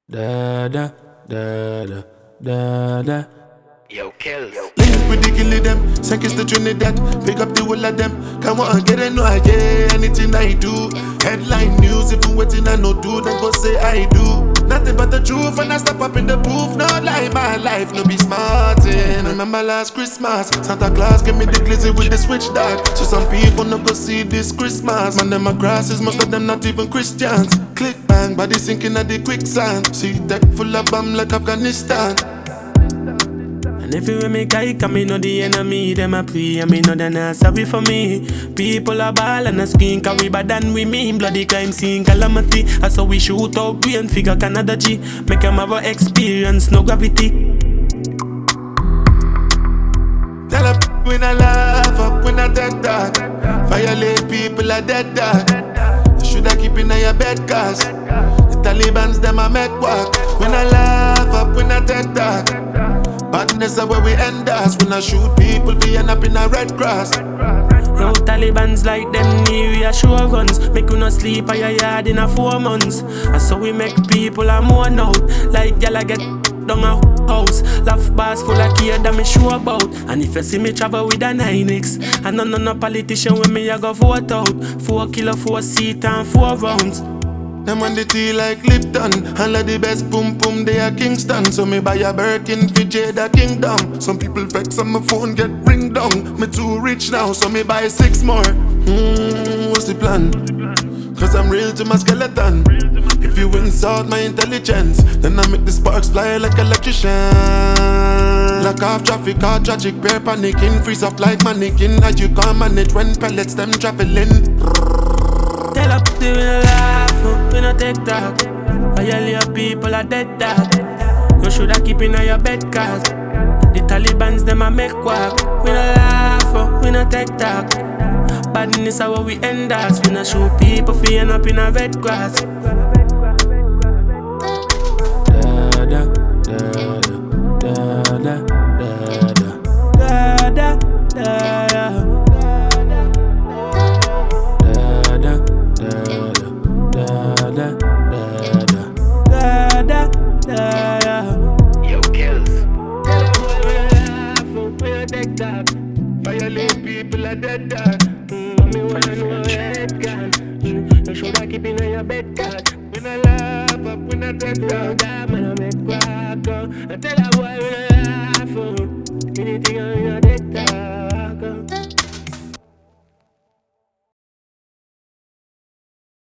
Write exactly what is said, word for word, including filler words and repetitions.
Da da da da da da. Yo, kills. Link with the killing them, send kiss to Trinidad. Pick up the whole of them. Come on, get it, no, I get anything I do. Headline news, if you waiting, I no do, then go say I do. Nothing but the truth, and I step up in the booth. No lie, my life, no be smartin'. Remember last Christmas, Santa Claus gave me the glizzy with the switch dog. So some people no go see this Christmas. Man, them a grasses, most of them not even Christians. Click bang, body sinking at the quicksand. See tech full of bomb like Afghanistan. And if you make I come, me know the enemy, them a pray, and me know they not sorry for me. People are ball and a skin, cause we bad than we mean. Bloody crime scene, calamity. That's how we shoot out brain figure Canada G. Make them have a experience, no gravity. Tell a p- when I laugh up, when I dead dog. Violate people are dead dog. You shoulda keep in your bed, cause the Taliban's them a make work. When I laugh up, when I dead dog. Badness is where we end us. When I shoot people, we end up in a red cross. Yo, Taliban's like them need reassurance. Make you not sleep at your yard in a four months. And so we make people a mourn out. Like y'all get down a house. Laugh bars full of care that me sure about. And if you see me travel with a nine X, and none of no politician with me I go vote out. Four kilo, four seat and four rounds. Them on the tea like Lipton. And like the best boom boom they are Kingston. So me buy a Birkin for Jada Kingdom. Some people vex on my phone get ring down. Me too rich now so me buy six more. Hmm, what's the plan? Cause I'm real to my skeleton. If you insult my intelligence, then I make the sparks fly like electrician. Lock off traffic, all tragic, bear panicking. Freeze up like mannequin. As you can't manage when pellets them traveling. Tell up the real life, we no take talk. All your people are dead dog. You shoulda keep in your bed, cause the Taliban's them a make quack. We no laugh, we no take talk. Badness is how we end us. We no shoot people fi end up in a red grass. Da da da da da da da da da da. Yo, kills. Violate people are dead dog. Me wanna know red gun. You shoulda keep in your bed, cause When I laugh up, when I dead dog. that man a make quack. I tell a boy we no laugh. Anything on your dead talk.